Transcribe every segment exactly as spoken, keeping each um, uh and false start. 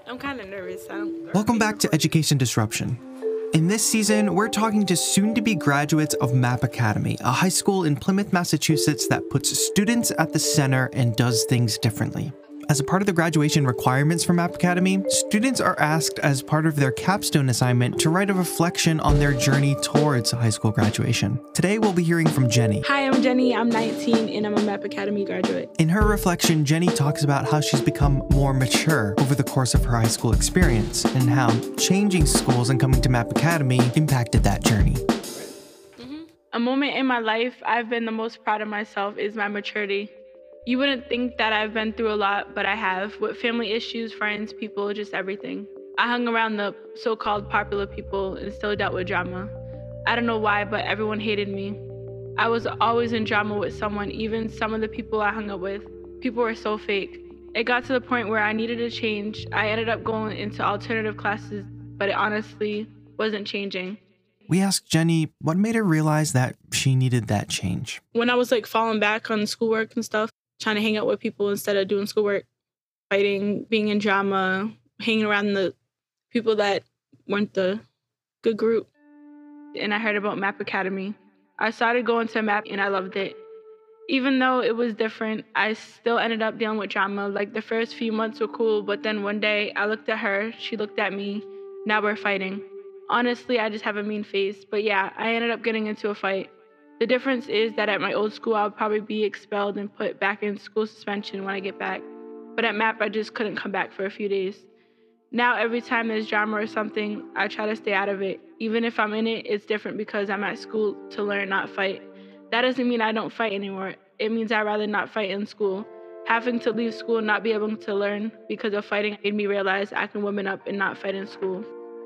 I'm kind of nervous. I don't... Welcome back to Education Disruption. In this season, we're talking to soon-to-be graduates of Map Academy, a high school in Plymouth, Massachusetts that puts students at the center and does things differently. As a part of the graduation requirements for Map Academy, students are asked as part of their capstone assignment to write a reflection on their journey towards high school graduation. Today, we'll be hearing from Jenny. Hi, I'm Jenny. I'm nineteen and I'm a Map Academy graduate. In her reflection, Jenny talks about how she's become more mature over the course of her high school experience and how changing schools and coming to Map Academy impacted that journey. Mm-hmm. A moment in my life I've been the most proud of myself is my maturity. You wouldn't think that I've been through a lot, but I have, with family issues, friends, people, just everything. I hung around the so-called popular people and still dealt with drama. I don't know why, but everyone hated me. I was always in drama with someone, even some of the people I hung up with. People were so fake. It got to the point where I needed a change. I ended up going into alternative classes, but it honestly wasn't changing. We asked Jenny what made her realize that she needed that change. When I was like falling back on schoolwork and stuff, trying to hang out with people instead of doing schoolwork, fighting, being in drama, hanging around the people that weren't the good group. And I heard about Map Academy. I started going to Map and I loved it. Even though it was different, I still ended up dealing with drama. Like the first few months were cool, but then one day I looked at her, she looked at me, now we're fighting. Honestly, I just have a mean face, but yeah, I ended up getting into a fight. The difference is that at my old school, I'll probably be expelled and put back in school suspension when I get back. But at Map, I just couldn't come back for a few days. Now, every time there's drama or something, I try to stay out of it. Even if I'm in it, it's different because I'm at school to learn, not fight. That doesn't mean I don't fight anymore. It means I'd rather not fight in school. Having to leave school and not be able to learn because of fighting made me realize I can woman up and not fight in school.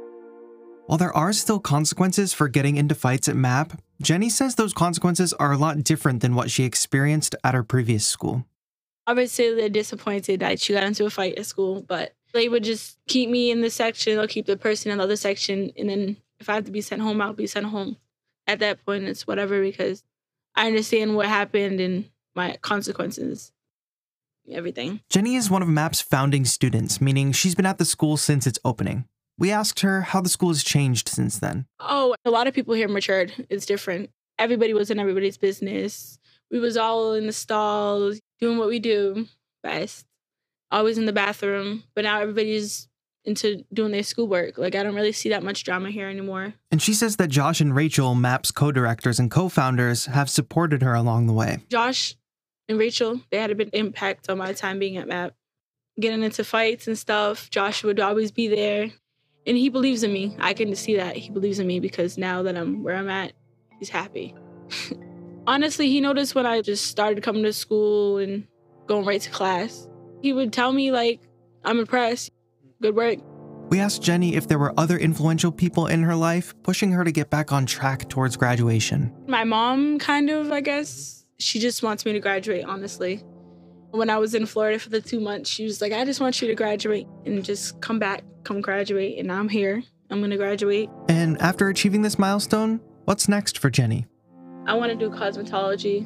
While there are still consequences for getting into fights at Map, Jenny says those consequences are a lot different than what she experienced at her previous school. Obviously, they're disappointed that she got into a fight at school, but they would just keep me in this section, they'll keep the person in the other section, and then if I have to be sent home, I'll be sent home. At that point, it's whatever, because I understand what happened and my consequences, everything. Jenny is one of Map's founding students, meaning she's been at the school since its opening. We asked her how the school has changed since then. Oh, a lot of people here matured. It's different. Everybody was in everybody's business. We was all in the stalls, doing what we do best. Always in the bathroom. But now everybody's into doing their schoolwork. Like, I don't really see that much drama here anymore. And she says that Josh and Rachel, Map's co-directors and co-founders, have supported her along the way. Josh and Rachel, they had a big impact on my time being at Map. Getting into fights and stuff, Josh would always be there. And he believes in me. I can see that he believes in me because now that I'm where I'm at, he's happy. Honestly, he noticed when I just started coming to school and going right to class. He would tell me, like, I'm impressed. Good work. We asked Jenny if there were other influential people in her life pushing her to get back on track towards graduation. My mom, kind of, I guess. She just wants me to graduate, honestly. When I was in Florida for the two months, she was like, I just want you to graduate and just come back, come graduate. And now I'm here. I'm going to graduate. And after achieving this milestone, what's next for Jenny? I want to do cosmetology.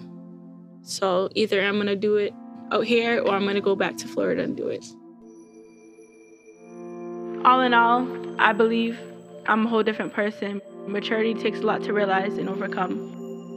So either I'm going to do it out here or I'm going to go back to Florida and do it. All in all, I believe I'm a whole different person. Maturity takes a lot to realize and overcome.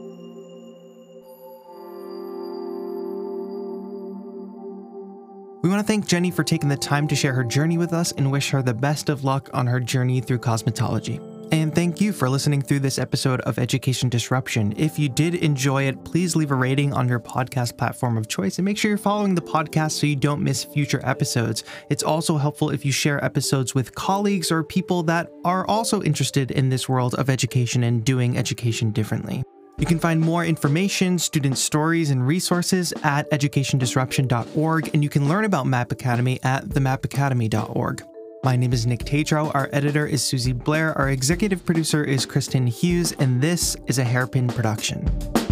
We want to thank Jenny for taking the time to share her journey with us and wish her the best of luck on her journey through cosmetology. And thank you for listening through this episode of Education Disruption. If you did enjoy it, please leave a rating on your podcast platform of choice and make sure you're following the podcast so you don't miss future episodes. It's also helpful if you share episodes with colleagues or people that are also interested in this world of education and doing education differently. You can find more information, student stories, and resources at education disruption dot org, and you can learn about Map Academy at the map academy dot org. My name is Nick Tatro, our editor is Susie Blair, our executive producer is Kristen Hughes, and this is a Hairpin production.